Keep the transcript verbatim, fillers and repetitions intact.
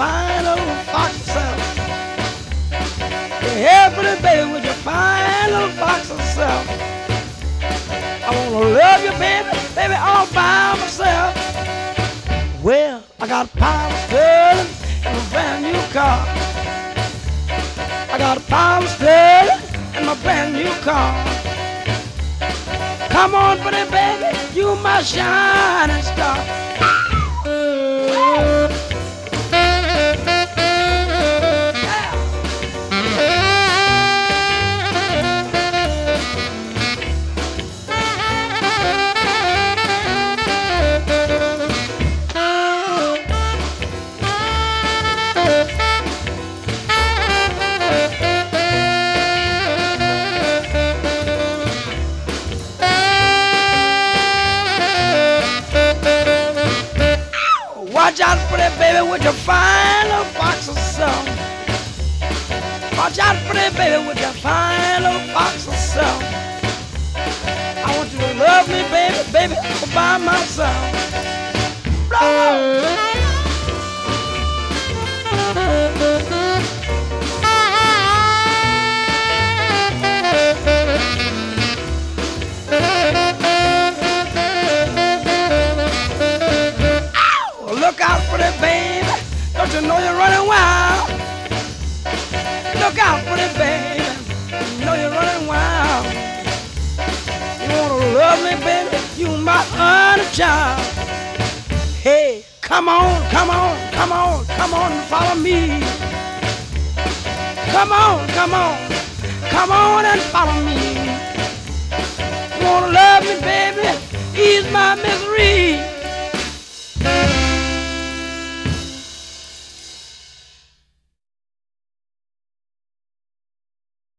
fine little fox self. Hey, pretty baby, with your fine little fox self. I wanna love you, baby, baby, all by myself. Well, I got a power steering and a brand new car. I got a power steering and my brand new car. Come on, pretty baby, you my shining star. Watch out for that baby with your fine little fox of self. Watch out for that baby with your fine little fox of self. I want you to love me, baby, baby, all by myself. Blow. Look out for that baby, don't you know you're running wild? Look out for that baby, you know you're running wild. You wanna love me, baby, you my honey child. Hey, come on, come on, come on, come on and follow me. Come on, come on, come on and follow me. You wanna love me, baby?